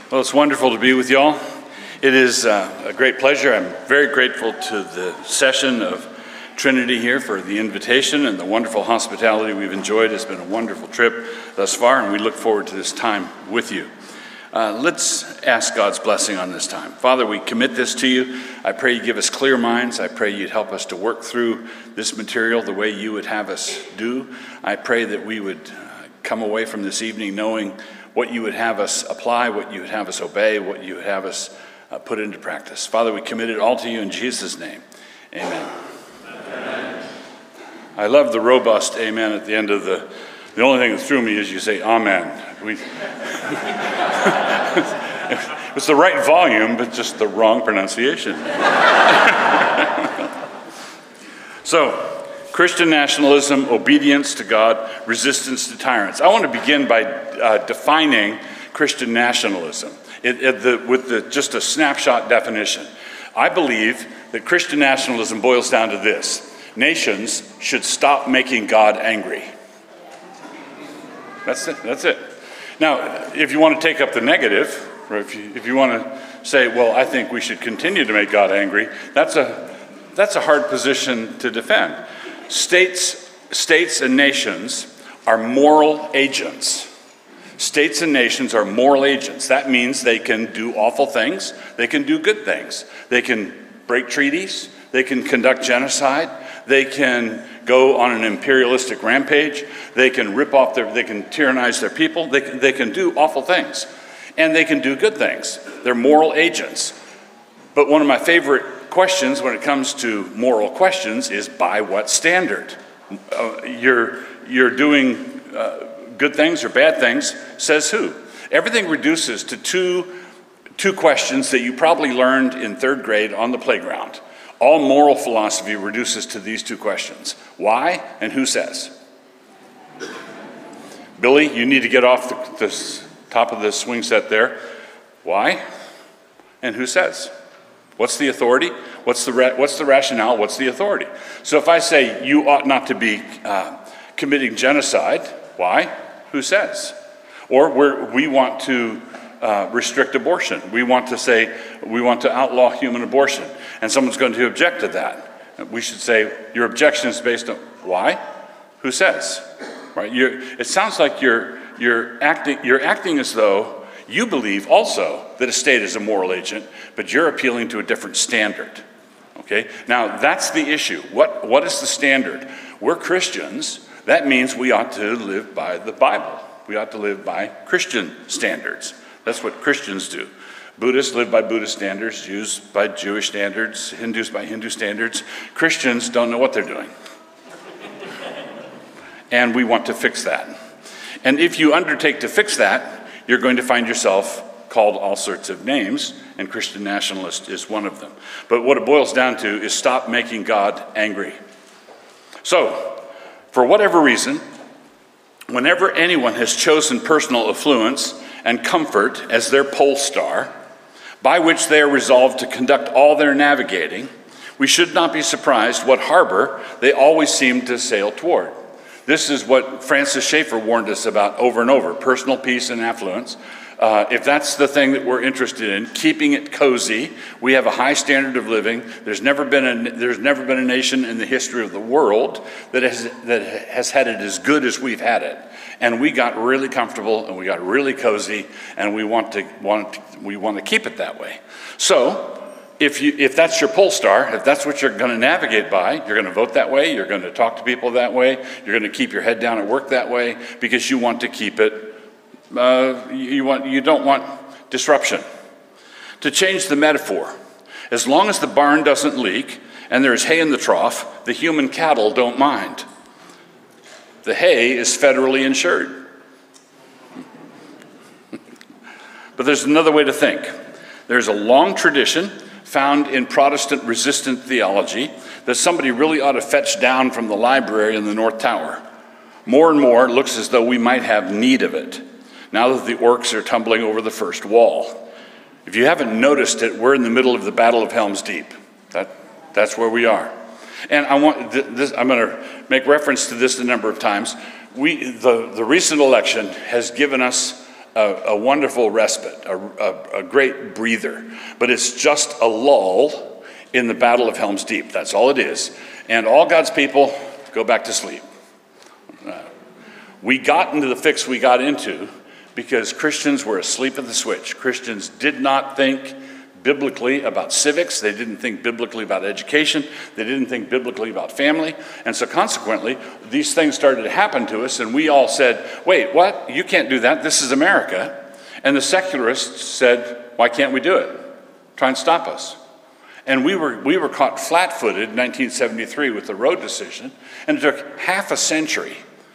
Well, it's wonderful to be with y'all. It is a great pleasure. I'm very grateful to the session of Trinity here for the invitation and the wonderful hospitality we've enjoyed. It's been a wonderful trip thus far, and we look forward to this time with you. Let's ask God's blessing on this time. Father, we commit this to you. I pray you give us clear minds. I pray you'd help us to work through this material the way you would have us do. I pray that we would come away from this evening knowing what you would have us apply, what you would have us obey, what you would have us put into practice. Father, we commit it all to you in Jesus' name. Amen. Amen. I love the robust amen at the end of the only thing that threw me is you say amen. It's the right volume, but just the wrong pronunciation. So, Christian nationalism, obedience to God, resistance to tyrants. I want to begin by defining Christian nationalism with just a snapshot definition. I believe that Christian nationalism boils down to this: nations should stop making God angry. That's it. Now, if you want to take up the negative, or if you want to say, well, I think we should continue to make God angry, that's a hard position to defend. States and nations are moral agents. States and nations are moral agents. That means they can do awful things. They can do good things. They can break treaties. They can conduct genocide. They can go on an imperialistic rampage. They can they can tyrannize their people. They can do awful things. And they can do good things. They're moral agents. But one of my favorite questions when it comes to moral questions is by what standard? You're doing good things or bad things, says who? Everything reduces to two questions that you probably learned in third grade on the playground. All moral philosophy reduces to these two questions: why and who says? Billy, you need to get off the top of the swing set there. Why and who says? What's the authority? What's the rationale? What's the authority? So if I say you ought not to be committing genocide, why? Who says? Or we want to restrict abortion. We want to outlaw human abortion. And someone's going to object to that. We should say, your objection is based on why? Who says? Right? It sounds like you're acting as though you believe also that a state is a moral agent, but you're appealing to a different standard. Okay? Now, that's the issue. What is the standard? We're Christians. That means we ought to live by the Bible. We ought to live by Christian standards. That's what Christians do. Buddhists live by Buddhist standards, Jews by Jewish standards, Hindus by Hindu standards. Christians don't know what they're doing. And we want to fix that. And if you undertake to fix that, you're going to find yourself called all sorts of names, and Christian nationalist is one of them. But what it boils down to is stop making God angry. So, for whatever reason, whenever anyone has chosen personal affluence and comfort as their pole star, by which they are resolved to conduct all their navigating, we should not be surprised what harbor they always seem to sail toward. This is what Francis Schaeffer warned us about over and over: personal peace and affluence. If that's the thing that we're interested in, keeping it cozy, we have a high standard of living. There's never been a nation in the history of the world that has had it as good as we've had it. And we got really comfortable and we got really cozy, and we want to keep it that way. So, if that's your pole star, if that's what you're going to navigate by, you're going to vote that way, you're going to talk to people that way, you're going to keep your head down at work that way, because you want to keep it, you don't want disruption. To change the metaphor, as long as the barn doesn't leak and there's hay in the trough, the human cattle don't mind. The hay is federally insured. But there's another way to think. There's a long tradition found in Protestant resistant theology that somebody really ought to fetch down from the library in the North Tower. More and more, it looks as though we might have need of it, now that the orcs are tumbling over the first wall. If you haven't noticed it, we're in the middle of the Battle of Helm's Deep. That's where we are. And I'm going to make reference to this a number of times. The recent election has given us a wonderful respite, a great breather. But it's just a lull in the Battle of Helm's Deep. That's all it is. And all God's people go back to sleep. We got into the fix we got into because Christians were asleep at the switch. Christians did not think biblically about civics. They didn't think biblically about education. They didn't think biblically about family. And so consequently, these things started to happen to us, and we all said, wait, what? You can't do that. This is America. And the secularists said, why can't we do it? Try and stop us. And we were caught flat-footed in 1973 with the Roe decision, and it took half a century.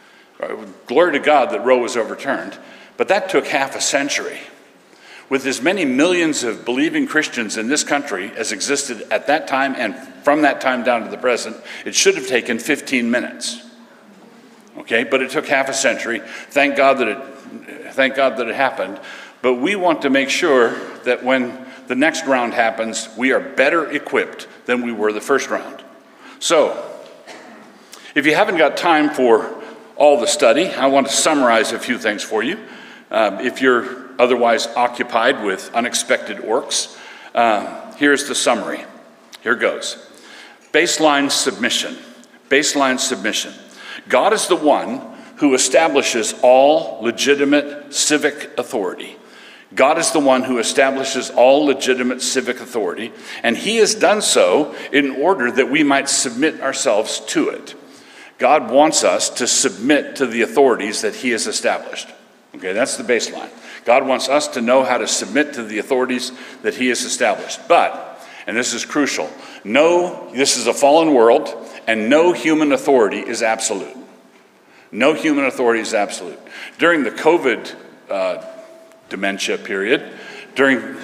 Glory to God that Roe was overturned, but that took half a century. With as many millions of believing Christians in this country as existed at that time and from that time down to the present, it should have taken 15 minutes. Okay, but it took half a century. Thank God that it happened. But we want to make sure that when the next round happens, we are better equipped than we were the first round. So, if you haven't got time for all the study, I want to summarize a few things for you. If you're otherwise occupied with unexpected orcs, here's the summary. Here goes. Baseline submission. Baseline submission. God is the one who establishes all legitimate civic authority. God is the one who establishes all legitimate civic authority, and he has done so in order that we might submit ourselves to it. God wants us to submit to the authorities that he has established. Okay, that's the baseline. God wants us to know how to submit to the authorities that he has established. But, and this is crucial, this is a fallen world, and no human authority is absolute. No human authority is absolute. During the COVID dementia period, during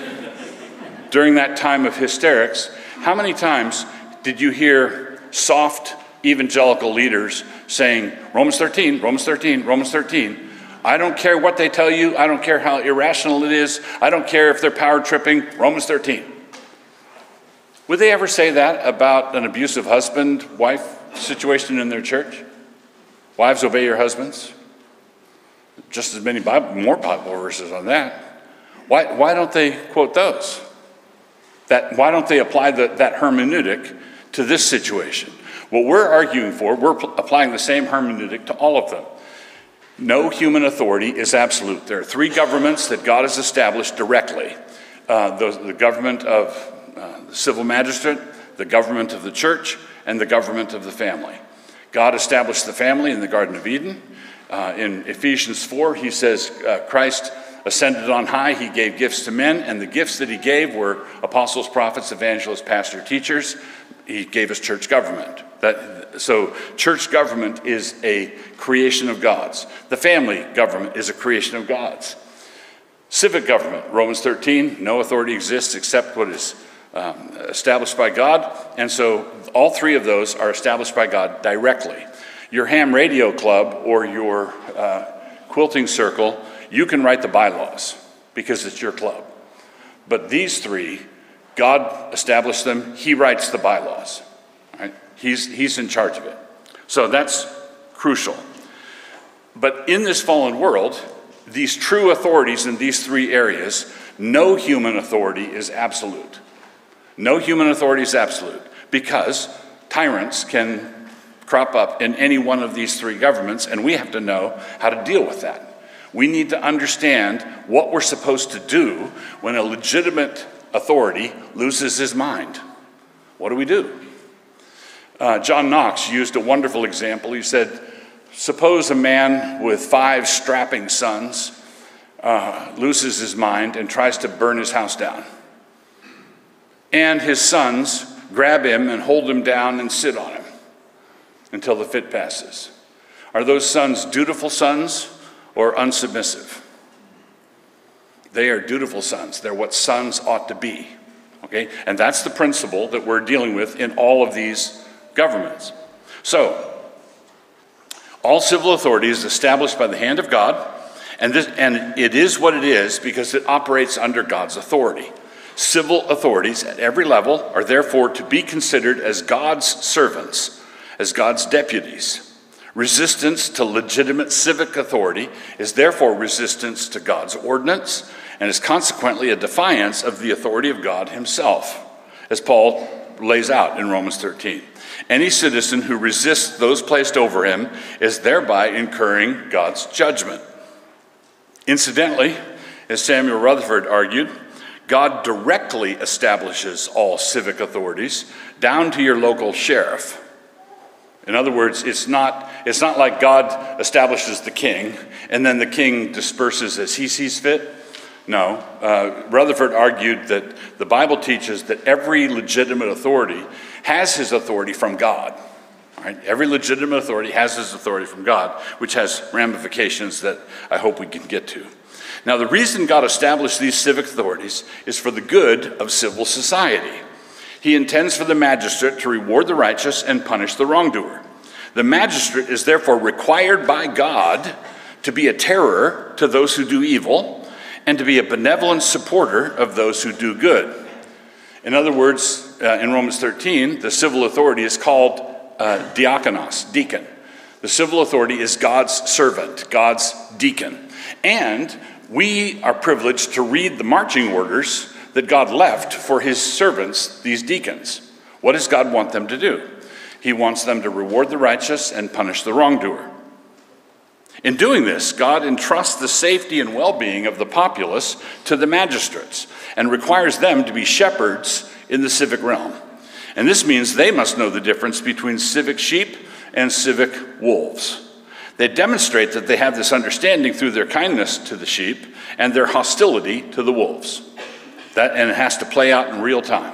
that time of hysterics, how many times did you hear soft evangelical leaders saying, Romans 13, Romans 13, Romans 13. I don't care what they tell you. I don't care how irrational it is. I don't care if they're power tripping. Romans 13. Would they ever say that about an abusive husband-wife situation in their church? Wives, obey your husbands. Just as many more Bible verses on that. Why don't they quote those? Why don't they apply that hermeneutic to this situation? What we're arguing for, we're applying the same hermeneutic to all of them. No human authority is absolute. There are three governments that God has established directly. The government of the civil magistrate, the government of the church, and the government of the family. God established the family in the Garden of Eden. In Ephesians 4, he says, Christ ascended on high, he gave gifts to men, and the gifts that he gave were apostles, prophets, evangelists, pastors, teachers. He gave us church government. So church government is a creation of God's. The family government is a creation of God's. Civic government, Romans 13, no authority exists except what is established by God. And so all three of those are established by God directly. Your ham radio club or your quilting circle, you can write the bylaws because it's your club. But these three, God established them. He writes the bylaws. Right? He's in charge of it. So that's crucial. But in this fallen world, these true authorities in these three areas, no human authority is absolute. No human authority is absolute because tyrants can crop up in any one of these three governments, and we have to know how to deal with that. We need to understand what we're supposed to do when a legitimate authority loses his mind. What do we do? John Knox used a wonderful example. He said, suppose a man with 5 strapping sons loses his mind and tries to burn his house down. And his sons grab him and hold him down and sit on him until the fit passes. Are those sons dutiful sons or unsubmissive? They are dutiful sons. They're what sons ought to be. Okay? And that's the principle that we're dealing with in all of these governments. So, all civil authority is established by the hand of God, and it is what it is because it operates under God's authority. Civil authorities at every level are therefore to be considered as God's servants, as God's deputies. Resistance to legitimate civic authority is therefore resistance to God's ordinance and is consequently a defiance of the authority of God himself, as Paul lays out in Romans 13. Any citizen who resists those placed over him is thereby incurring God's judgment. Incidentally, as Samuel Rutherford argued, God directly establishes all civic authorities down to your local sheriff. In other words, it's not like God establishes the king and then the king disperses as he sees fit. No, Rutherford argued that the Bible teaches that every legitimate authority has his authority from God. Right? Every legitimate authority has his authority from God, which has ramifications that I hope we can get to. Now, the reason God established these civic authorities is for the good of civil society. He intends for the magistrate to reward the righteous and punish the wrongdoer. The magistrate is therefore required by God to be a terror to those who do evil and to be a benevolent supporter of those who do good. In other words, in Romans 13, the civil authority is called diakonos, deacon. The civil authority is God's servant, God's deacon. And we are privileged to read the marching orders that God left for his servants, these deacons. What does God want them to do? He wants them to reward the righteous and punish the wrongdoer. In doing this, God entrusts the safety and well-being of the populace to the magistrates and requires them to be shepherds in the civic realm. And this means they must know the difference between civic sheep and civic wolves. They demonstrate that they have this understanding through their kindness to the sheep and their hostility to the wolves. And it has to play out in real time.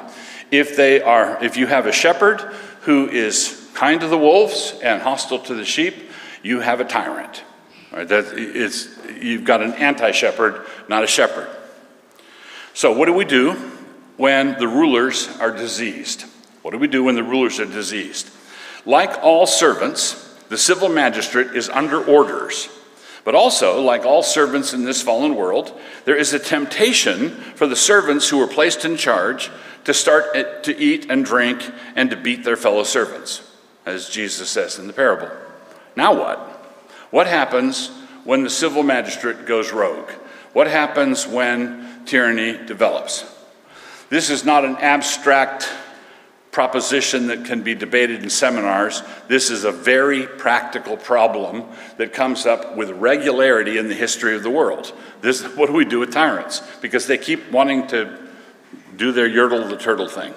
If you have a shepherd who is kind to the wolves and hostile to the sheep, you have a tyrant. Right? You've got an anti-shepherd, not a shepherd. So what do we do when the rulers are diseased? What do we do when the rulers are diseased? Like all servants, the civil magistrate is under orders. But also, like all servants in this fallen world, there is a temptation for the servants who are placed in charge to start to eat and drink and to beat their fellow servants, as Jesus says in the parable. Now what? What happens when the civil magistrate goes rogue? What happens when tyranny develops? This is not an abstract proposition that can be debated in seminars. This is a very practical problem that comes up with regularity in the history of the world. What do we do with tyrants? Because they keep wanting to do their Yertle the turtle thing.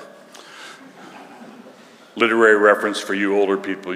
Literary reference for you older people.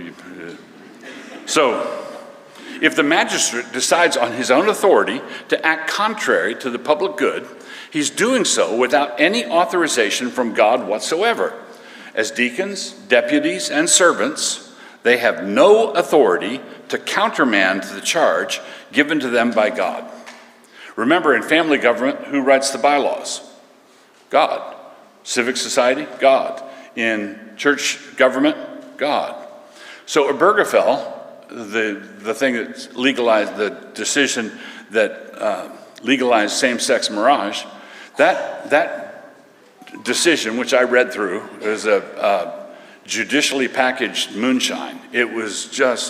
So, if the magistrate decides on his own authority to act contrary to the public good, he's doing so without any authorization from God whatsoever. As deacons, deputies, and servants, they have no authority to countermand the charge given to them by God. Remember, in family government, who writes the bylaws? God. Civic society? God. In church government? God. So Obergefell, the thing that legalized, the decision that legalized same-sex marriage, that decision, which I read through, is a judicially packaged moonshine. It was just,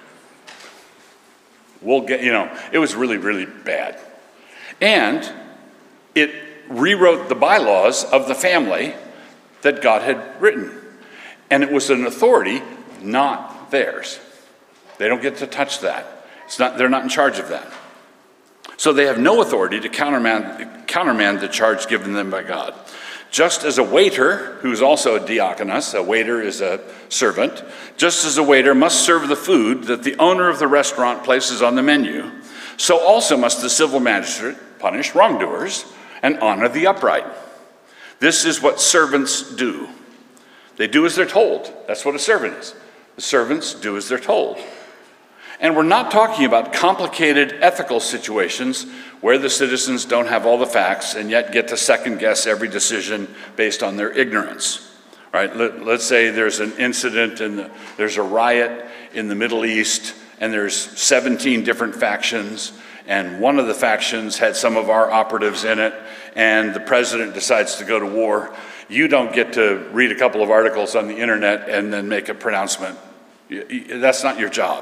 it was really, really bad. And it rewrote the bylaws of the family that God had written. And it was an authority not theirs. They don't get to touch that. They're not in charge of that. So they have no authority to countermand the charge given them by God. Just as a waiter, who is also a diakonos, a waiter is a servant, just as a waiter must serve the food that the owner of the restaurant places on the menu, so also must the civil magistrate punish wrongdoers and honor the upright. This is what servants do. They do as they're told. That's what a servant is. The servants do as they're told. And we're not talking about complicated ethical situations where the citizens don't have all the facts and yet get to second guess every decision based on their ignorance. Right? Let's say there's an incident and there's a riot in the Middle East and there's 17 different factions and one of the factions had some of our operatives in it and the president decides to go to war. You don't get to read a couple of articles on the internet and then make a pronouncement. That's not your job.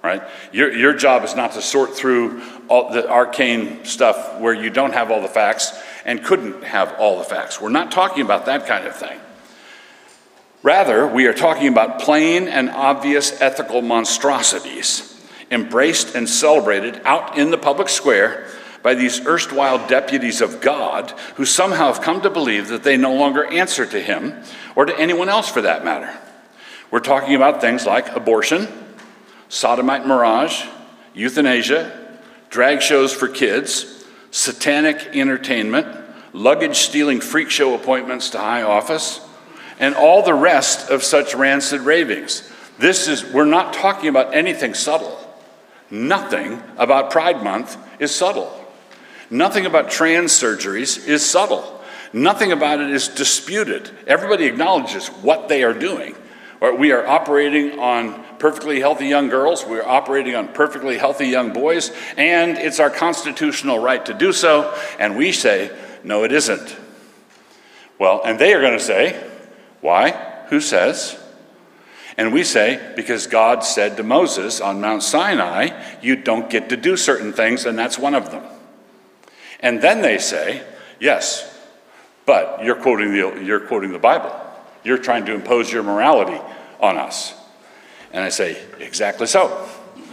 right? Your job is not to sort through all the arcane stuff where you don't have all the facts and couldn't have all the facts. We're not talking about that kind of thing. Rather, we are talking about plain and obvious ethical monstrosities embraced and celebrated out in the public square by these erstwhile deputies of God who somehow have come to believe that they no longer answer to him or to anyone else for that matter. We're talking about things like abortion, sodomite mirage, euthanasia, drag shows for kids, satanic entertainment, luggage-stealing freak show appointments to high office, and all the rest of such rancid ravings. We're not talking about anything subtle. Nothing about Pride Month is subtle. Nothing about trans surgeries is subtle. Nothing about it is disputed. Everybody acknowledges what they are doing. We are operating on perfectly healthy young girls. We are operating on perfectly healthy young boys. And it's our constitutional right to do so. And we say, no, it isn't. Well, and they are going to say, why? Who says? And we say, because God said to Moses on Mount Sinai, you don't get to do certain things, and that's one of them. And then they say, yes, but you're quoting the Bible. You're trying to impose your morality on us. And I say, exactly so.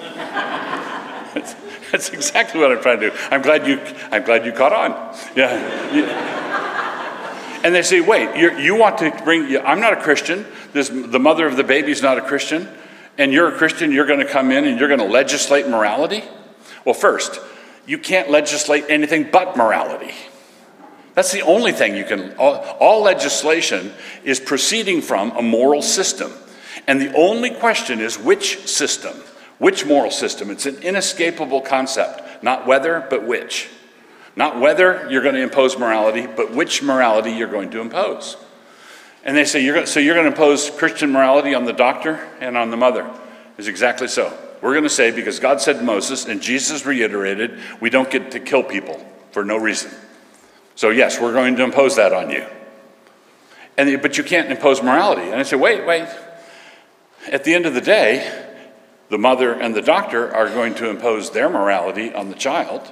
That's exactly what I'm trying to do. I'm glad you caught on. Yeah. And they say, wait, you want to bring, I'm not a Christian. The mother of the baby's not a Christian. And you're a Christian, you're going to come in and you're going to legislate morality? Well, first, you can't legislate anything but morality. That's the only thing you can, all legislation is proceeding from a moral system. And the only question is which system, which moral system. It's an inescapable concept, not whether, but which. Not whether you're going to impose morality, but which morality you're going to impose. And they say, you're going to impose Christian morality on the doctor and on the mother. It's exactly so. We're going to say, because God said to Moses, and Jesus reiterated, we don't get to kill people for no reason. So yes, we're going to impose that on you. But you can't impose morality. And I say, wait. At the end of the day, the mother and the doctor are going to impose their morality on the child.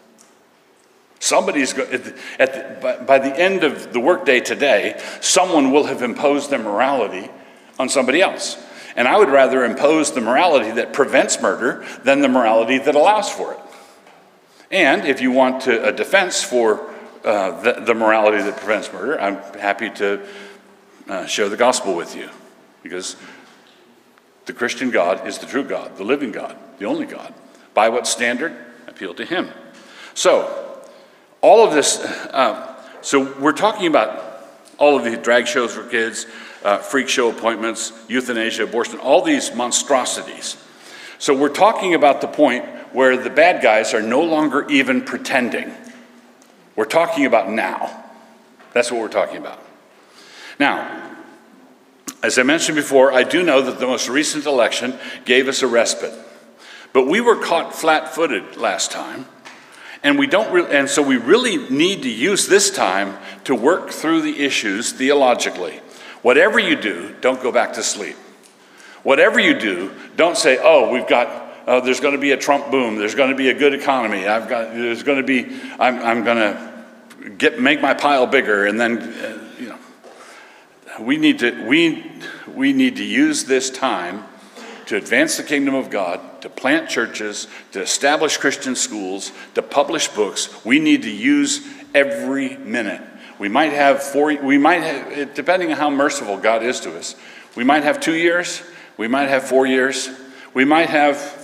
By the end of the workday today, someone will have imposed their morality on somebody else. And I would rather impose the morality that prevents murder than the morality that allows for it. And if you want a defense for the morality that prevents murder, I'm happy to share the gospel with you. Because the Christian God is the true God, the living God, the only God. By what standard? Appeal to him. So, all of this, so we're talking about all of the drag shows for kids, freak show appointments, euthanasia, abortion, all these monstrosities. So we're talking about the point where the bad guys are no longer even pretending. We're talking about now. That's what we're talking about. Now, as I mentioned before, I do know that the most recent election gave us a respite. But we were caught flat-footed last time. And so we really need to use this time to work through the issues theologically. Whatever you do, don't go back to sleep. Whatever you do, don't say, there's going to be a Trump boom. There's going to be a good economy. I'm going to make my pile bigger. And then, we need to use this time to advance the kingdom of God, to plant churches, to establish Christian schools, to publish books. We need to use every minute. We might have depending on how merciful God is to us, we might have 2 years, we might have 4 years, we might have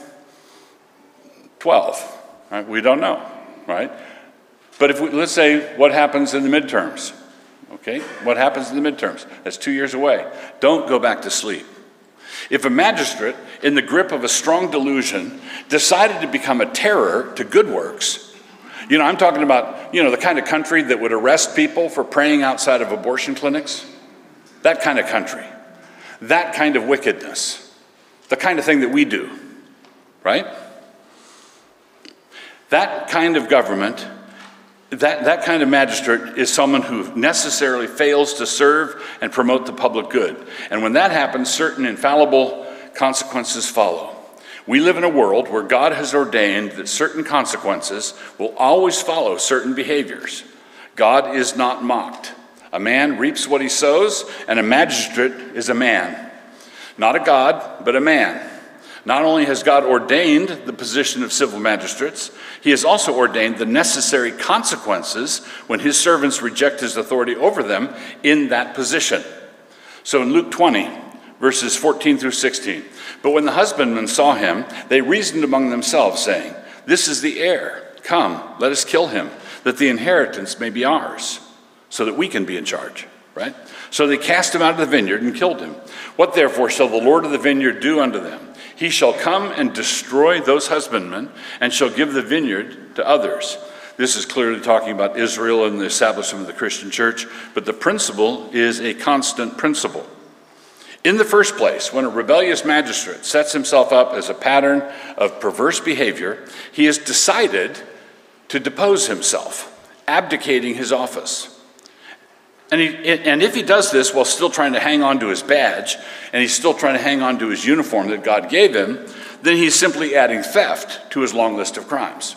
12. Right? We don't know, right? But let's say what happens in the midterms. Okay, what happens in the midterms? That's 2 years away. Don't go back to sleep. If a magistrate, in the grip of a strong delusion, decided to become a terror to good works, I'm talking about, the kind of country that would arrest people for praying outside of abortion clinics, that kind of country, that kind of wickedness, the kind of thing that we do, right? That kind of government, that kind of magistrate is someone who necessarily fails to serve and promote the public good. And when that happens, certain infallible consequences follow. We live in a world where God has ordained that certain consequences will always follow certain behaviors. God is not mocked. A man reaps what he sows, and a magistrate is a man. Not a god, but a man. Not only has God ordained the position of civil magistrates, he has also ordained the necessary consequences when his servants reject his authority over them in that position. So in Luke 20, verses 14 through 16, but when the husbandmen saw him, they reasoned among themselves, saying, "This is the heir. Come, let us kill him, that the inheritance may be ours, so that we can be in charge." Right? So they cast him out of the vineyard and killed him. What therefore shall the Lord of the vineyard do unto them? He shall come and destroy those husbandmen, and shall give the vineyard to others. This is clearly talking about Israel and the establishment of the Christian church, but the principle is a constant principle. In the first place, when a rebellious magistrate sets himself up as a pattern of perverse behavior, he has decided to depose himself, abdicating his office. And if he does this while still trying to hang on to his badge, and he's still trying to hang on to his uniform that God gave him, then he's simply adding theft to his long list of crimes.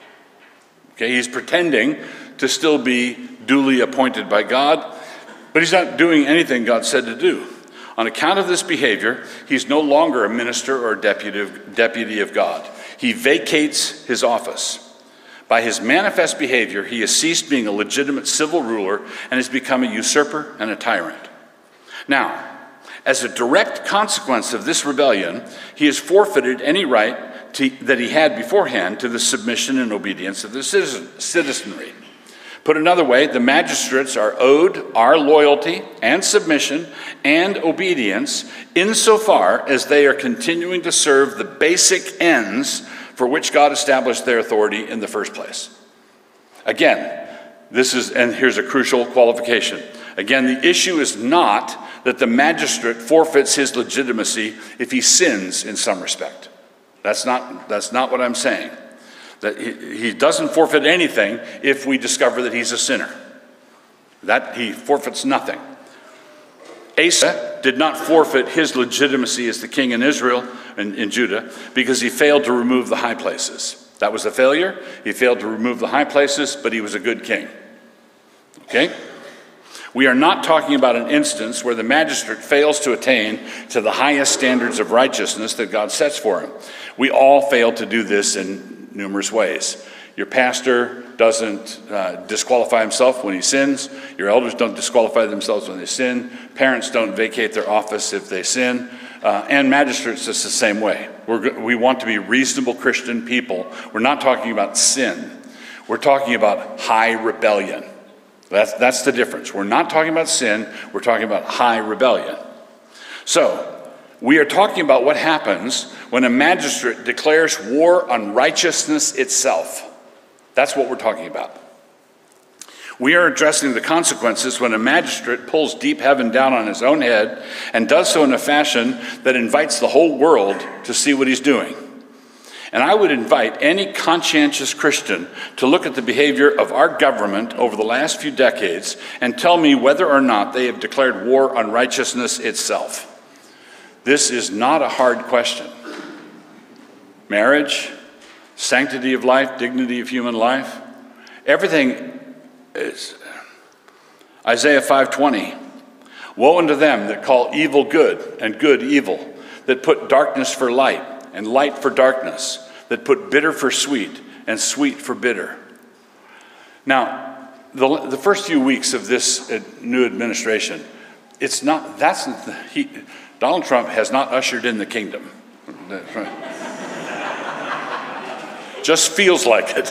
Okay, he's pretending to still be duly appointed by God, but he's not doing anything God said to do. On account of this behavior, he's no longer a minister or deputy of God. He vacates his office. By his manifest behavior, he has ceased being a legitimate civil ruler and has become a usurper and a tyrant. Now, as a direct consequence of this rebellion, he has forfeited any right that he had beforehand to the submission and obedience of the citizenry. Put another way, the magistrates are owed our loyalty and submission and obedience insofar as they are continuing to serve the basic ends for which God established their authority in the first place. Again, and here's a crucial qualification. Again, the issue is not that the magistrate forfeits his legitimacy if he sins in some respect. That's not what I'm saying. That he doesn't forfeit anything if we discover that he's a sinner. That he forfeits nothing. Asa did not forfeit his legitimacy as the king in Israel and in Judah because he failed to remove the high places. That was a failure. He failed to remove the high places, but he was a good king. Okay? We are not talking about an instance where the magistrate fails to attain to the highest standards of righteousness that God sets for him. We all fail to do this in numerous ways. Your pastor doesn't disqualify himself when he sins. Your elders don't disqualify themselves when they sin. Parents don't vacate their office if they sin. And magistrates, it's the same way. We want to be reasonable Christian people. We're not talking about sin. We're talking about high rebellion. That's the difference. We're not talking about sin. We're talking about high rebellion. So, we are talking about what happens when a magistrate declares war on righteousness itself. That's what we're talking about. We are addressing the consequences when a magistrate pulls deep heaven down on his own head and does so in a fashion that invites the whole world to see what he's doing. And I would invite any conscientious Christian to look at the behavior of our government over the last few decades and tell me whether or not they have declared war on righteousness itself. This is not a hard question. Marriage, sanctity of life, dignity of human life, everything is. Isaiah 5:20, woe unto them that call evil good and good evil, that put darkness for light and light for darkness, that put bitter for sweet and sweet for bitter. Now, the first few weeks of this new administration, Donald Trump has not ushered in the kingdom. Just feels like it.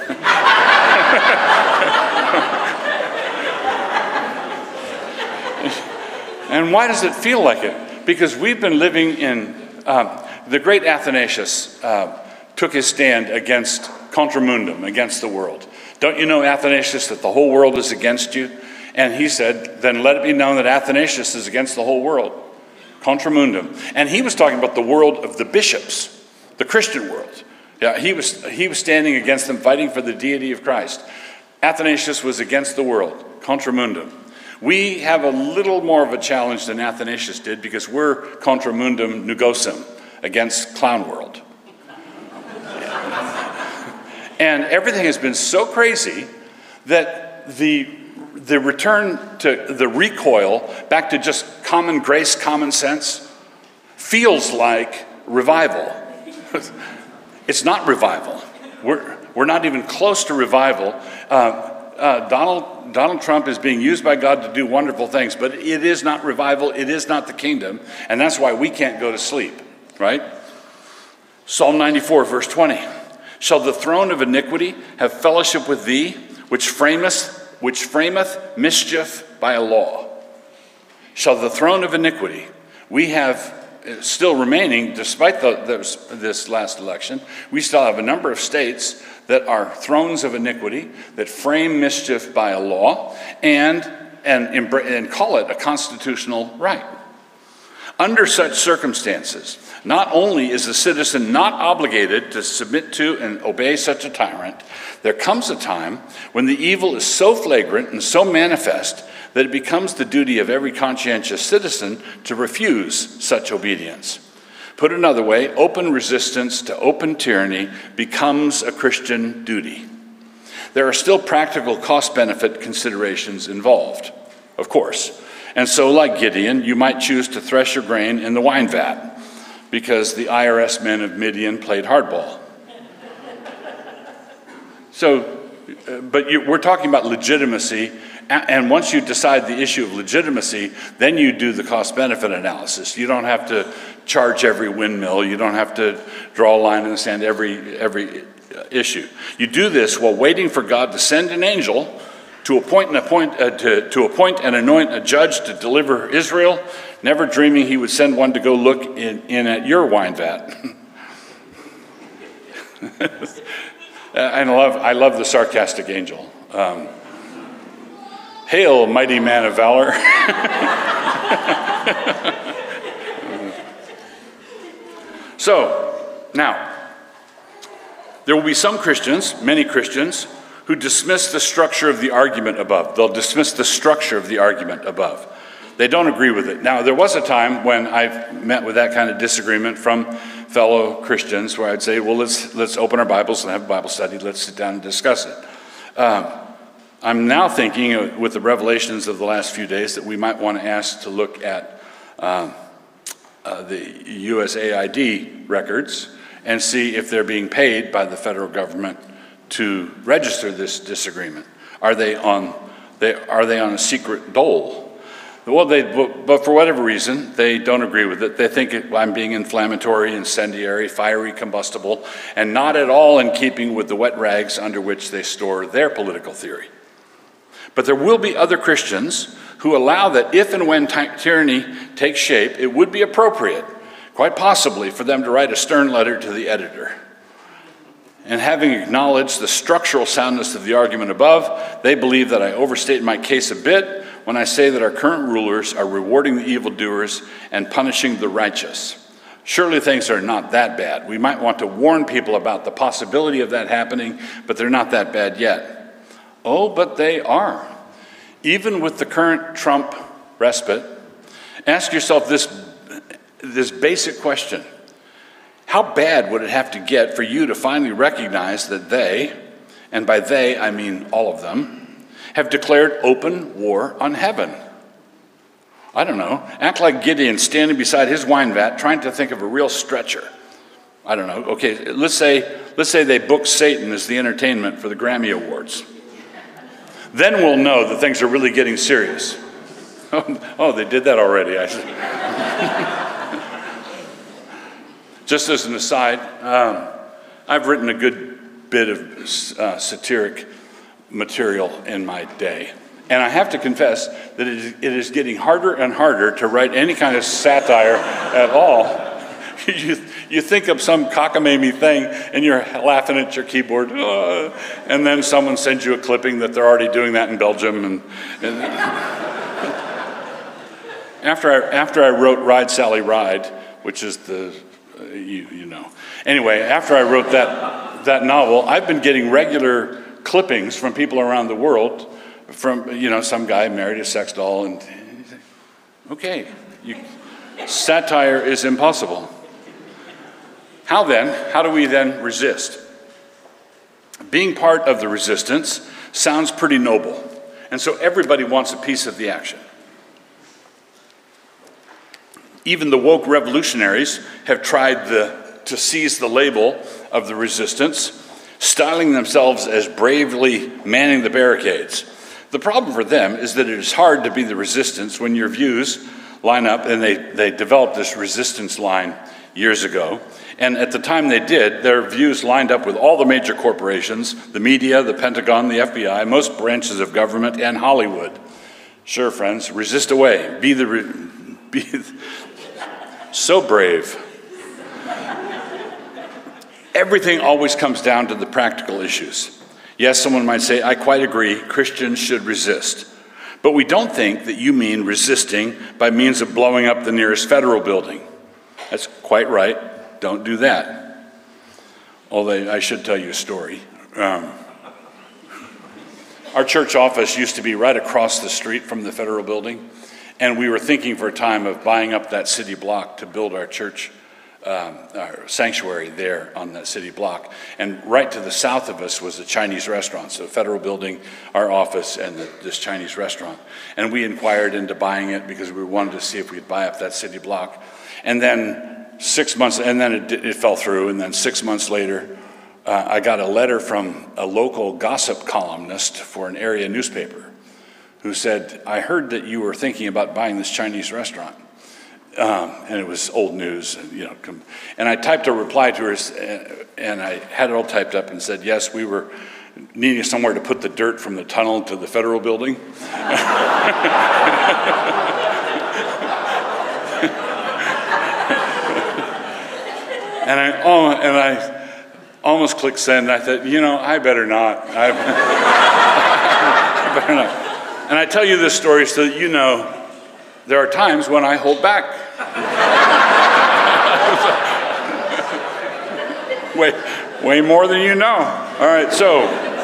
And why does it feel like it? Because we've been living in, the great Athanasius took his stand against contra mundum, against the world. Don't you know, Athanasius, that the whole world is against you? And he said, then let it be known that Athanasius is against the whole world. Contra mundum. And he was talking about the world of the bishops, the Christian world. Yeah, he was standing against them, fighting for the deity of Christ. Athanasius was against the world, contra mundum. We have a little more of a challenge than Athanasius did because we're contra mundum nugosum, against clown world. And everything has been so crazy that the return to the recoil back to just common grace, common sense, feels like revival. It's not revival. We're not even close to revival. Donald Trump is being used by God to do wonderful things, but it is not revival. It is not the kingdom, and that's why we can't go to sleep, right? Psalm 94, verse 20. Shall the throne of iniquity have fellowship with thee, which frameth mischief by a law? Shall the throne of iniquity, we have still remaining, despite this last election, we still have a number of states that are thrones of iniquity, that frame mischief by a law, and call it a constitutional right. Under such circumstances, not only is the citizen not obligated to submit to and obey such a tyrant, there comes a time when the evil is so flagrant and so manifest that it becomes the duty of every conscientious citizen to refuse such obedience. Put another way, open resistance to open tyranny becomes a Christian duty. There are still practical cost-benefit considerations involved, of course. And so, like Gideon, you might choose to thresh your grain in the wine vat because the IRS men of Midian played hardball. We're talking about legitimacy, and once you decide the issue of legitimacy, then you do the cost-benefit analysis. You don't have to charge every windmill. You don't have to draw a line in the sand every issue. You do this while waiting for God to send an angel to appoint and anoint a judge to deliver Israel, never dreaming he would send one to go look in at your wine vat. And I love the sarcastic angel. Hail, mighty man of valor. So, now, there will be some Christians, many Christians, who dismiss the structure of the argument above. They'll dismiss the structure of the argument above. They don't agree with it. Now, there was a time when I've met with that kind of disagreement from fellow Christians where I'd say, well, let's open our Bibles and have a Bible study. Let's sit down and discuss it. I'm now thinking with the revelations of the last few days that we might want to ask to look at the USAID records and see if they're being paid by the federal government to register this disagreement. Are they on a secret dole? Well, but for whatever reason, they don't agree with it. They think I'm being inflammatory, incendiary, fiery, combustible, and not at all in keeping with the wet rags under which they store their political theory. But there will be other Christians who allow that if and when tyranny takes shape, it would be appropriate, quite possibly, for them to write a stern letter to the editor. And having acknowledged the structural soundness of the argument above, they believe that I overstate my case a bit when I say that our current rulers are rewarding the evildoers and punishing the righteous. Surely things are not that bad. We might want to warn people about the possibility of that happening, but they're not that bad yet. Oh, but they are. Even with the current Trump respite, ask yourself this basic question. How bad would it have to get for you to finally recognize that they, and by they I mean all of them, have declared open war on heaven? I don't know. Act like Gideon standing beside his wine vat trying to think of a real stretcher. I don't know. Okay, let's say they booked Satan as the entertainment for the Grammy Awards. Then we'll know that things are really getting serious. Oh, they did that already, I see. Just as an aside, I've written a good bit of satiric material in my day. And I have to confess that it is getting harder and harder to write any kind of satire at all. You think of some cockamamie thing and you're laughing at your keyboard, and then someone sends you a clipping that they're already doing that in Belgium. And after I wrote Ride, Sally, Ride, which is the, you know. Anyway, after I wrote that novel, I've been getting regular clippings from people around the world from, some guy married a sex doll, and okay, satire is impossible. How do we then resist? Being part of the resistance sounds pretty noble, and so everybody wants a piece of the action. Even the woke revolutionaries have tried to seize the label of the resistance, styling themselves as bravely manning the barricades. The problem for them is that it is hard to be the resistance when your views line up, and they developed this resistance line years ago. And at the time they did, their views lined up with all the major corporations, the media, the Pentagon, the FBI, most branches of government, and Hollywood. Sure, friends, resist away. Be so brave. Everything always comes down to the practical issues. Yes, someone might say, I quite agree, Christians should resist. But we don't think that you mean resisting by means of blowing up the nearest federal building. That's quite right. Don't do that. Although I should tell you a story. Our church office used to be right across the street from the federal building, and we were thinking for a time of buying up that city block to build our church our sanctuary there on that city block. And right to the south of us was a Chinese restaurant. So federal building, our office, and this Chinese restaurant. And we inquired into buying it because we wanted to see if we could buy up that city block. And then 6 months, and then it fell through. And then 6 months later, I got a letter from a local gossip columnist for an area newspaper who said, I heard that you were thinking about buying this Chinese restaurant. And it was old news, and I typed a reply to her, and I had it all typed up and said, yes, we were needing somewhere to put the dirt from the tunnel to the federal building. And I almost clicked send. I thought, I better not. I better not. And I tell you this story so that you know there are times when I hold back. way more than you know. All right, so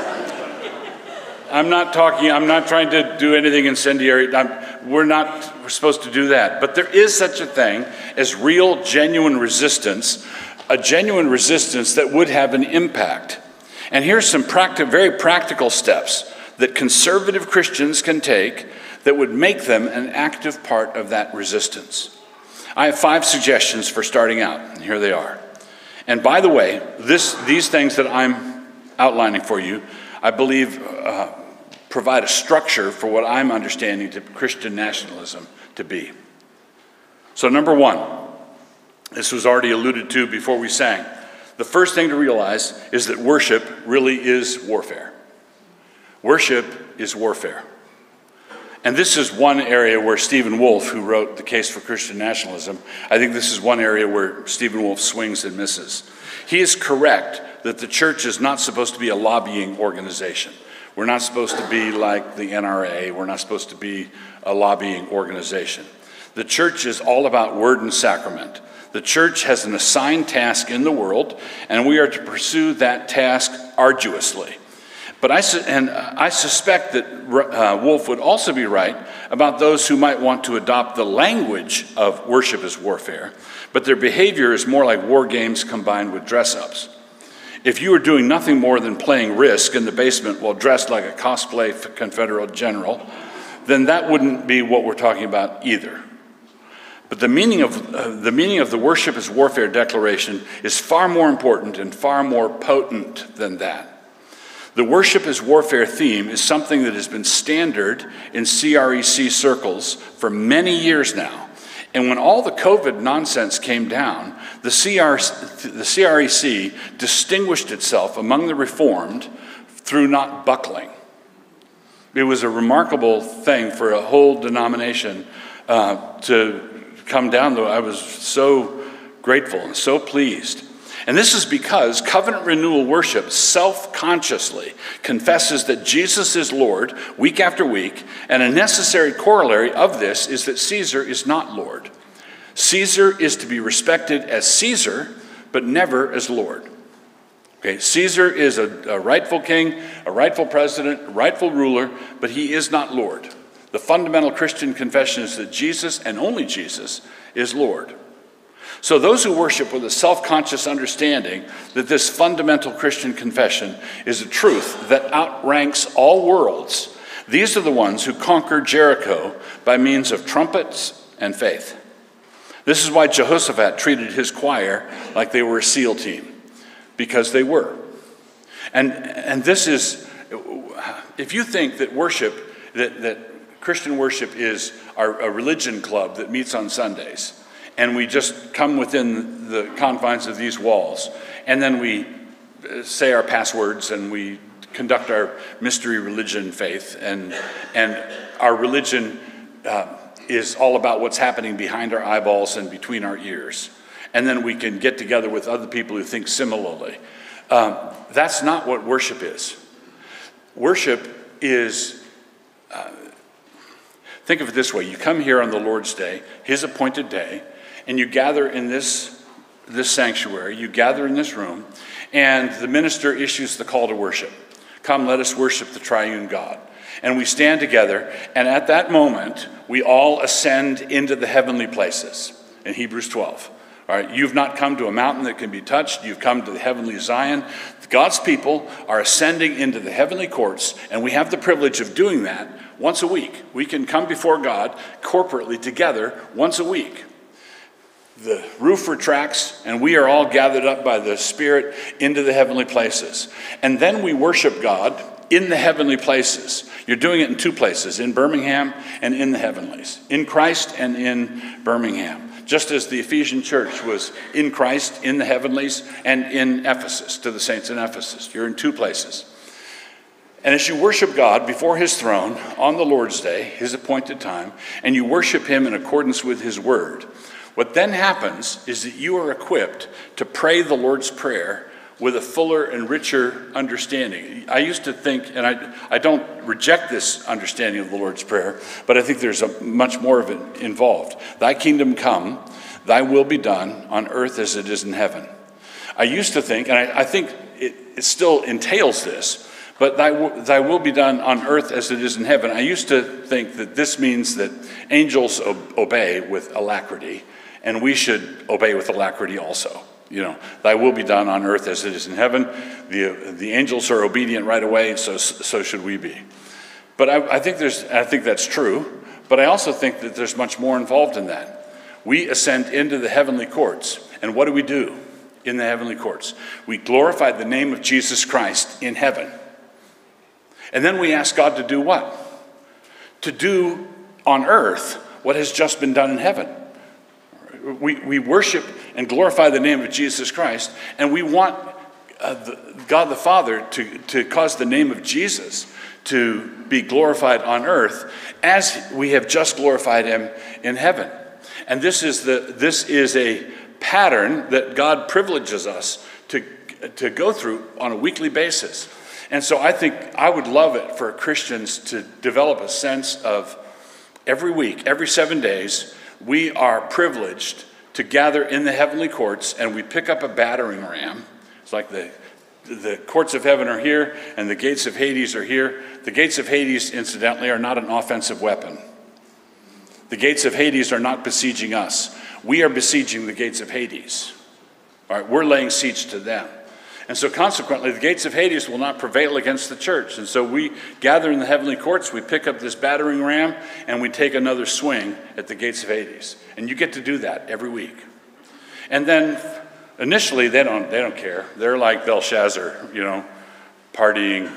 I'm not trying to do anything incendiary. We're supposed to do that. But there is such a thing as real, genuine resistance, a genuine resistance that would have an impact. And here's some very practical steps that conservative Christians can take that would make them an active part of that resistance. I have 5 suggestions for starting out, and here they are. And by the way, these things that I'm outlining for you, I believe provide a structure for what I'm understanding to Christian nationalism to be. So number 1, this was already alluded to before we sang. The first thing to realize is that worship really is warfare. Worship is warfare. And this is one area where Stephen Wolfe, who wrote The Case for Christian Nationalism, I think this is one area where Stephen Wolfe swings and misses. He is correct that the church is not supposed to be a lobbying organization. We're not supposed to be like the NRA. We're not supposed to be a lobbying organization. The church is all about word and sacrament. The church has an assigned task in the world, and we are to pursue that task arduously. But I suspect that Wolfe would also be right about those who might want to adopt the language of worship as warfare, but their behavior is more like war games combined with dress-ups. If you are doing nothing more than playing Risk in the basement while dressed like a cosplay Confederate general, then that wouldn't be what we're talking about either. But the meaning of the worship as warfare declaration is far more important and far more potent than that. The worship as warfare theme is something that has been standard in CREC circles for many years now. And when all the COVID nonsense came down, the CREC distinguished itself among the Reformed through not buckling. It was a remarkable thing for a whole denomination to come down, though. I was so grateful and so pleased. And this is because covenant renewal worship self-consciously confesses that Jesus is Lord week after week, and a necessary corollary of this is that Caesar is not Lord. Caesar is to be respected as Caesar, but never as Lord. Okay, Caesar is a rightful king, a rightful president, a rightful ruler, but he is not Lord. The fundamental Christian confession is that Jesus, and only Jesus, is Lord. So those who worship with a self-conscious understanding that this fundamental Christian confession is a truth that outranks all worlds, these are the ones who conquered Jericho by means of trumpets and faith. This is why Jehoshaphat treated his choir like they were a SEAL team, because they were. And this is, if you think that worship, that Christian worship is a religion club that meets on Sundays, and we just come within the confines of these walls, and then we say our passwords and we conduct our mystery religion faith, and our religion is all about what's happening behind our eyeballs and between our ears. And then we can get together with other people who think similarly. That's not what worship is. Worship is, think of it this way. You come here on the Lord's Day, his appointed day, and you gather in this sanctuary, you gather in this room, and the minister issues the call to worship. Come, let us worship the triune God. And we stand together, and at that moment, we all ascend into the heavenly places in Hebrews 12. All right, you've not come to a mountain that can be touched. You've come to the heavenly Zion. God's people are ascending into the heavenly courts, and we have the privilege of doing that once a week. We can come before God corporately together once a week. The roof retracts, and we are all gathered up by the Spirit into the heavenly places. And then we worship God in the heavenly places. You're doing it in two places, in Birmingham and in the heavenlies, in Christ and in Birmingham. Just as the Ephesian church was in Christ, in the heavenlies, and in Ephesus, to the saints in Ephesus. You're in two places. And as you worship God before his throne on the Lord's Day, his appointed time, and you worship him in accordance with his word, what then happens is that you are equipped to pray the Lord's Prayer with a fuller and richer understanding. I used to think, and I don't reject this understanding of the Lord's Prayer, but I think there's much more of it involved. Thy kingdom come, thy will be done on earth as it is in heaven. I used to think, and I think it still entails this, but thy will be done on earth as it is in heaven. I used to think that this means that angels obey with alacrity, and we should obey with alacrity also. You know, thy will be done on earth as it is in heaven. The angels are obedient right away, so should we be. But I think that's true, but I also think that there's much more involved in that. We ascend into the heavenly courts, and what do we do in the heavenly courts? We glorify the name of Jesus Christ in heaven. And then we ask God to do what? To do on earth what has just been done in heaven. We worship and glorify the name of Jesus Christ, and we want God the Father to cause the name of Jesus to be glorified on earth as we have just glorified him in heaven. And this is a pattern that God privileges us to go through on a weekly basis. And so I think I would love it for Christians to develop a sense of every week, every 7 days, we are privileged to gather in the heavenly courts, and we pick up a battering ram. It's like the courts of heaven are here, and the gates of Hades are here. The gates of Hades, incidentally, are not an offensive weapon. The gates of Hades are not besieging us. We are besieging the gates of Hades. All right, we're laying siege to them. And so consequently, the gates of Hades will not prevail against the church. And so we gather in the heavenly courts, we pick up this battering ram, and we take another swing at the gates of Hades. And you get to do that every week. And then initially, they don't care. They're like Belshazzar, you know, partying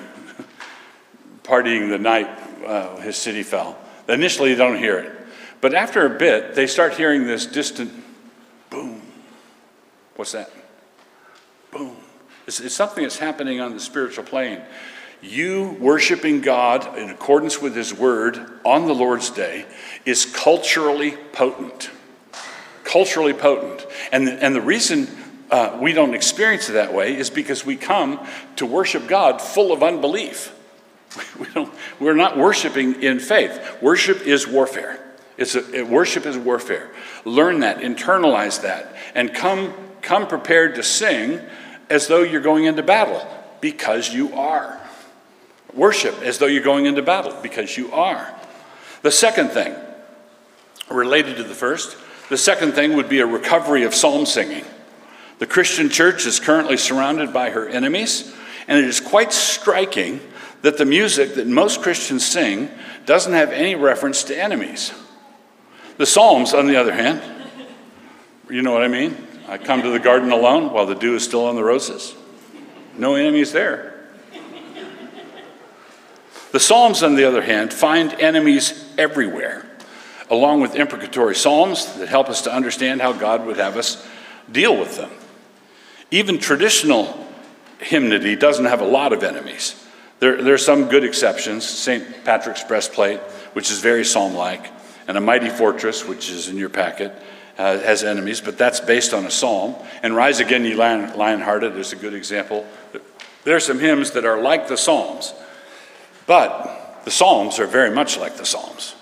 the night his city fell. Initially, they don't hear it. But after a bit, they start hearing this distant boom. What's that? Boom. It's something that's happening on the spiritual plane. You worshiping God in accordance with his word on the Lord's Day is culturally potent. Culturally potent. And the reason we don't experience it that way is because we come to worship God full of unbelief. We're not worshiping in faith. Worship is warfare. Worship is warfare. Learn that, internalize that, and come prepared to sing as though you're going into battle, because you are. Worship as though you're going into battle, because you are. The second thing, related to the first, The second thing would be a recovery of psalm singing. The Christian church is currently surrounded by her enemies, and it is quite striking that the music that most Christians sing doesn't have any reference to enemies. The Psalms, on the other hand, you know what I mean? I come to the garden alone while the dew is still on the roses. No enemies there. The Psalms, on the other hand, find enemies everywhere, along with imprecatory psalms that help us to understand how God would have us deal with them. Even traditional hymnody doesn't have a lot of enemies. There are some good exceptions. St. Patrick's breastplate, which is very psalm-like, and A Mighty Fortress, which is in your packet, has enemies, but that's based on a psalm. And Rise Again, Ye Lion-Hearted is a good example. There are some hymns that are like the Psalms, but the Psalms are very much like the Psalms.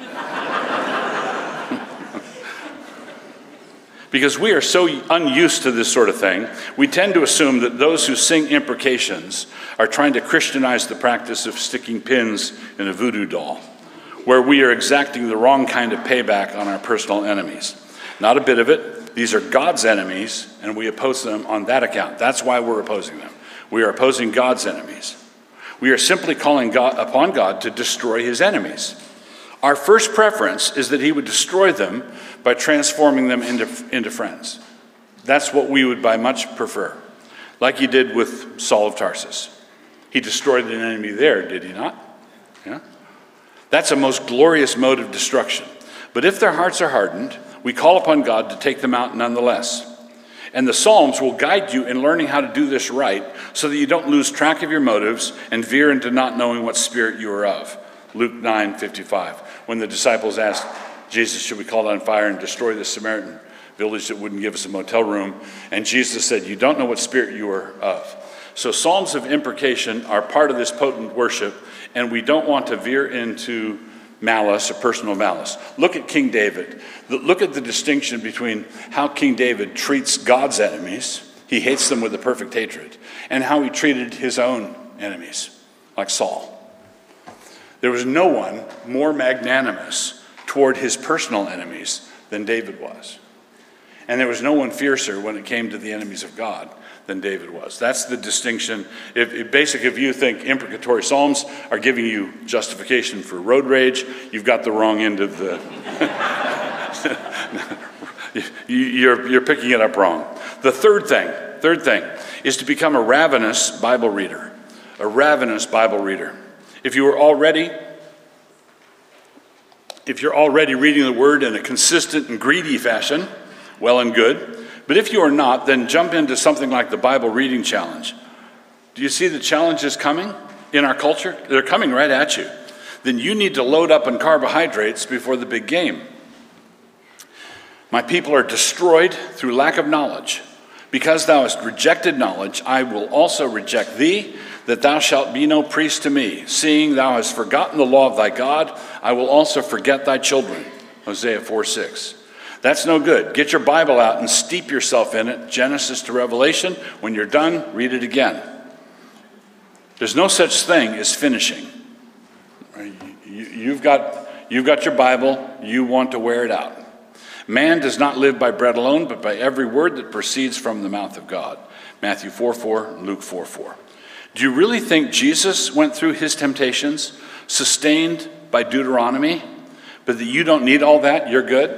Because we are so unused to this sort of thing, we tend to assume that those who sing imprecations are trying to Christianize the practice of sticking pins in a voodoo doll, where we are exacting the wrong kind of payback on our personal enemies. Not a bit of it. These are God's enemies, and we oppose them on that account. That's why we're opposing them. We are opposing God's enemies. We are simply calling upon God to destroy his enemies. Our first preference is that he would destroy them by transforming them into friends. That's what we would by much prefer, like he did with Saul of Tarsus. He destroyed an enemy there, did he not? Yeah. That's a most glorious mode of destruction. But if their hearts are hardened, we call upon God to take them out nonetheless. And the Psalms will guide you in learning how to do this right so that you don't lose track of your motives and veer into not knowing what spirit you are of. Luke 9:55. When the disciples asked Jesus, should we call down fire and destroy the Samaritan village that wouldn't give us a motel room? And Jesus said, you don't know what spirit you are of. So psalms of imprecation are part of this potent worship, and we don't want to veer into malice or personal malice. Look at King David. Look at the distinction between how King David treats God's enemies. He hates them with a perfect hatred. And how he treated his own enemies, like Saul. There was no one more magnanimous toward his personal enemies than David was. And there was no one fiercer when it came to the enemies of God than David was. That's the distinction. If you think imprecatory psalms are giving you justification for road rage, you've got the wrong end of the... you're picking it up wrong. The third thing is to become a ravenous Bible reader. A ravenous Bible reader. If you're already reading the Word in a consistent and greedy fashion, well and good. But if you are not, then jump into something like the Bible Reading Challenge. Do you see the challenges coming in our culture? They're coming right at you. Then you need to load up on carbohydrates before the big game. My people are destroyed through lack of knowledge. Because thou hast rejected knowledge, I will also reject thee, that thou shalt be no priest to me. Seeing thou hast forgotten the law of thy God, I will also forget thy children. Hosea 4:6. That's no good. Get your Bible out and steep yourself in it, Genesis to Revelation. When you're done, read it again. There's no such thing as finishing. You've got your Bible. You want to wear it out. Man does not live by bread alone, but by every word that proceeds from the mouth of God. Matthew 4:4, Luke 4:4. Do you really think Jesus went through his temptations sustained by Deuteronomy, but that you don't need all that, you're good?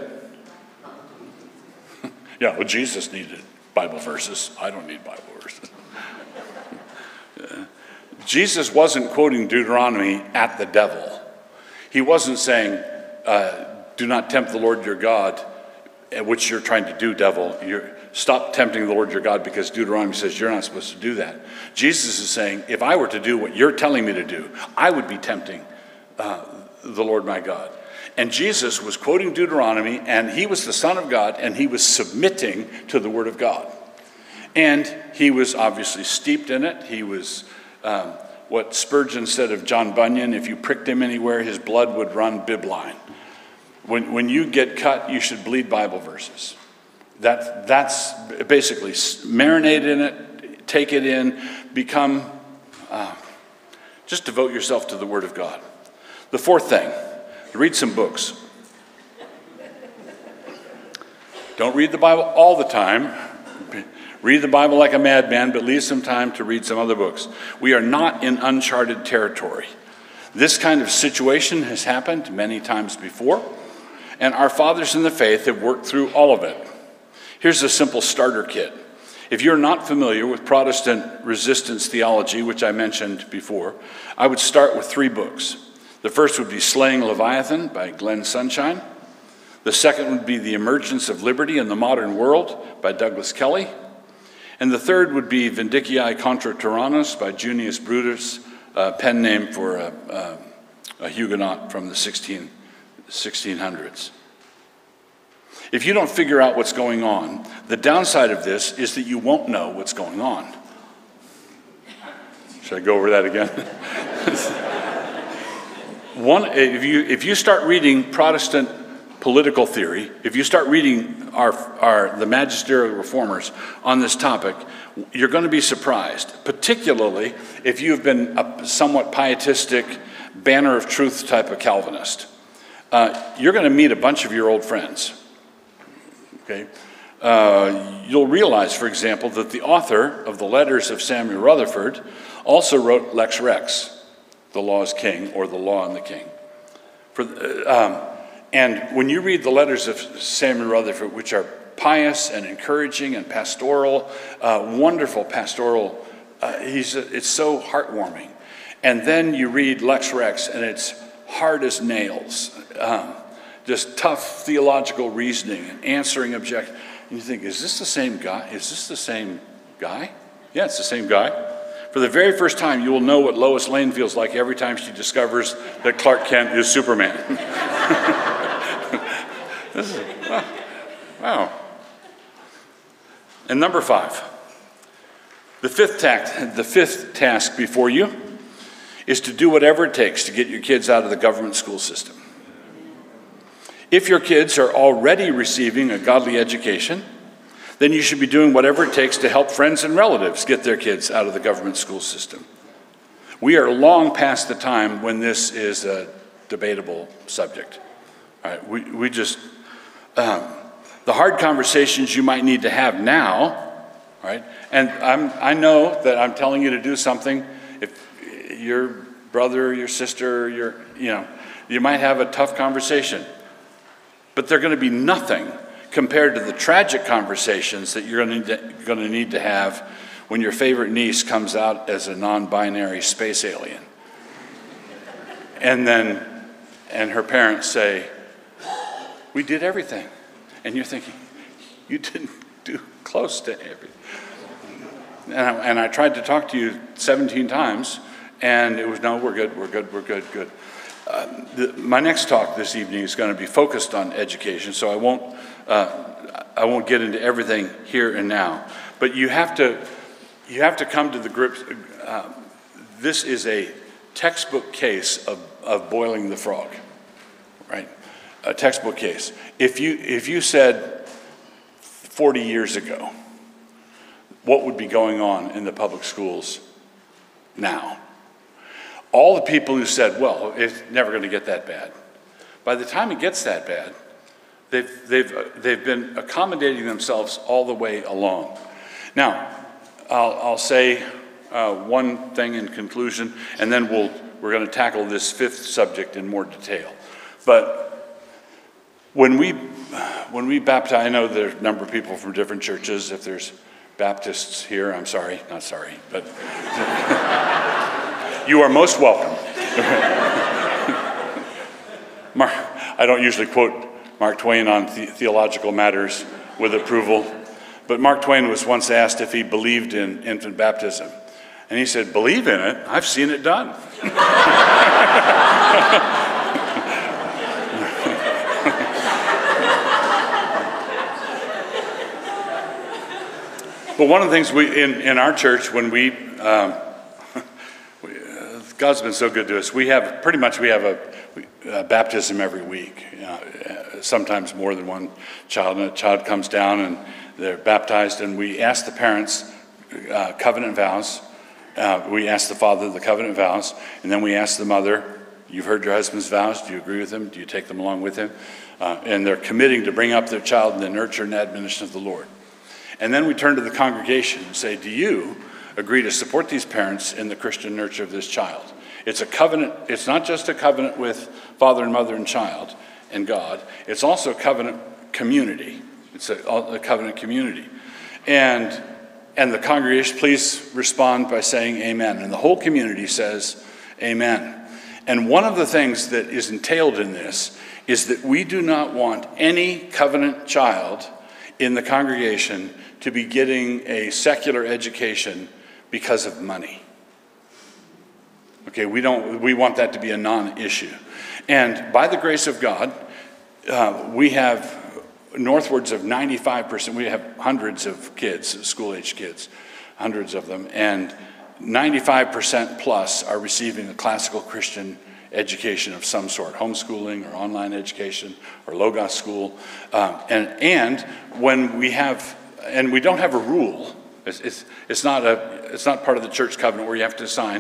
Yeah, well, Jesus needed Bible verses. I don't need Bible verses. Jesus wasn't quoting Deuteronomy at the devil. He wasn't saying, do not tempt the Lord your God, which you're trying to do, devil. Stop tempting the Lord your God because Deuteronomy says you're not supposed to do that. Jesus is saying, if I were to do what you're telling me to do, I would be tempting the Lord my God. And Jesus was quoting Deuteronomy, and he was the Son of God, and he was submitting to the Word of God. And he was obviously steeped in it. He was what Spurgeon said of John Bunyan, if you pricked him anywhere, his blood would run bibline. When you get cut, you should bleed Bible verses. That's basically marinate in it, take it in, just devote yourself to the Word of God. The fourth thing, read some books. Don't read the Bible all the time. Read the Bible like a madman, but leave some time to read some other books. We are not in uncharted territory. This kind of situation has happened many times before, and our fathers in the faith have worked through all of it. Here's a simple starter kit. If you're not familiar with Protestant resistance theology, which I mentioned before, I would start with 3 books. The first would be Slaying Leviathan by Glenn Sunshine. The second would be The Emergence of Liberty in the Modern World by Douglas Kelly. And the third would be Vindiciae contra Tyrannos by Junius Brutus, a pen name for a Huguenot from the 1600s. If you don't figure out what's going on, the downside of this is that you won't know what's going on. Should I go over that again? If you start reading Protestant political theory, if you start reading the magisterial reformers on this topic, you're going to be surprised, particularly if you've been a somewhat pietistic, banner of truth type of Calvinist. You're going to meet a bunch of your old friends. Okay? You'll realize, for example, that the author of the letters of Samuel Rutherford also wrote Lex Rex, the law is king, or the law and the king. And when you read the letters of Samuel Rutherford, which are pious and encouraging and pastoral, wonderful pastoral, it's so heartwarming. And then you read Lex Rex, and it's hard as nails, just tough theological reasoning and answering objections. And you think, is this the same guy? Is this the same guy? Yeah, it's the same guy. For the very first time, you will know what Lois Lane feels like every time she discovers that Clark Kent is Superman. Wow. And number 5, the fifth task before you is to do whatever it takes to get your kids out of the government school system. If your kids are already receiving a godly education, then you should be doing whatever it takes to help friends and relatives get their kids out of the government school system. We are long past the time when this is a debatable subject. All right, we just, the hard conversations you might need to have now, right? And I know that I'm telling you to do something. If your brother, your sister, you might have a tough conversation, but they're going to be nothing compared to the tragic conversations that you're going to need to have when your favorite niece comes out as a non-binary space alien. And her parents say, we did everything. And you're thinking, you didn't do close to everything. And I tried to talk to you 17 times, and it was, no, we're good. My next talk this evening is going to be focused on education, so I won't get into everything here and now. But you have to come to the grips. This is a textbook case of boiling the frog, right? A textbook case. If you said 40 years ago, what would be going on in the public schools now? All the people who said, well, it's never going to get that bad. By the time it gets that bad, they've been accommodating themselves all the way along. Now, I'll say one thing in conclusion, and then we're going to tackle this 5th subject in more detail. But when we baptize, I know there's a number of people from different churches. If there's Baptists here, I'm sorry, not sorry, but you are most welcome. I don't usually quote Mark Twain on theological matters with approval, but Mark Twain was once asked if he believed in infant baptism. And he said, believe in it? I've seen it done. But one of the things in our church, when God's been so good to us, we have a baptism every week. Sometimes more than one child. And a child comes down and they're baptized, and we ask the parents covenant vows. We ask the father the covenant vows, and then we ask the mother You've heard your husband's vows. Do you agree with him? Do you take them along with him? And they're committing to bring up their child in the nurture and admonition of the Lord. And then we turn to the congregation and say, do you agree to support these parents in the Christian nurture of this child? It's a covenant. It's not just a covenant with father and mother and child and God. It's also a covenant community. It's a covenant community. And the congregation, please respond by saying amen. And the whole community says amen. And one of the things that is entailed in this is that we do not want any covenant child in the congregation to be getting a secular education because of money. Okay, we want that to be a non-issue. And by the grace of God, we have northwards of 95%, we have hundreds of kids, school-age kids, hundreds of them, and 95% plus are receiving a classical Christian education of some sort, homeschooling or online education or Logos school. And when we have, and we don't have a rule, it's not part of the church covenant where you have to sign.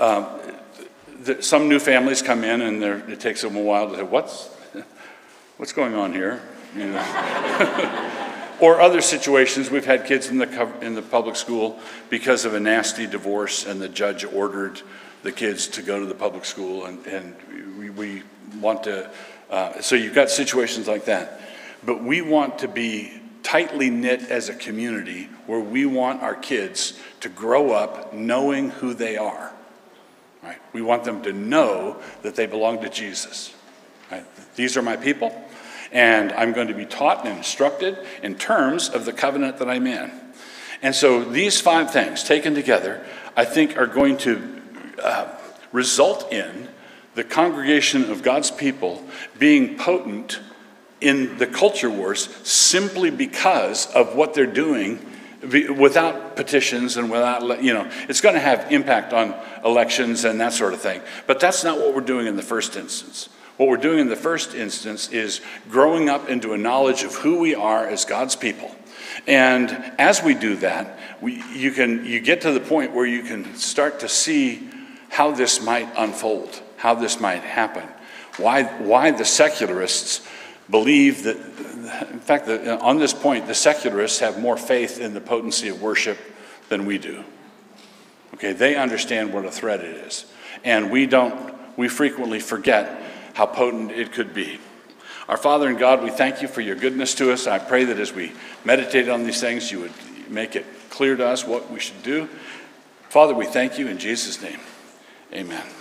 Some new families come in and it takes them a while to say, what's going on here? You know. Or other situations, we've had kids in the public school because of a nasty divorce and the judge ordered the kids to go to the public school, and we want to, so you've got situations like that. But we want to be tightly knit as a community where we want our kids to grow up knowing who they are. Right? We want them to know that they belong to Jesus. Right? These are my people. And I'm going to be taught and instructed in terms of the covenant that I'm in. And so these 5 things taken together, I think are going to result in the congregation of God's people being potent in the culture wars simply because of what they're doing without petitions and without, it's going to have impact on elections and that sort of thing. But that's not what we're doing in the first instance. What we're doing in the first instance is growing up into a knowledge of who we are as God's people. And as we do that, you get to the point where you can start to see how this might unfold, how this might happen, why the secularists believe that, in fact, on this point, the secularists have more faith in the potency of worship than we do. Okay, they understand what a threat it is. And we frequently forget how potent it could be. Our Father in God, we thank you for your goodness to us. I pray that as we meditate on these things, you would make it clear to us what we should do. Father, we thank you in Jesus' name. Amen.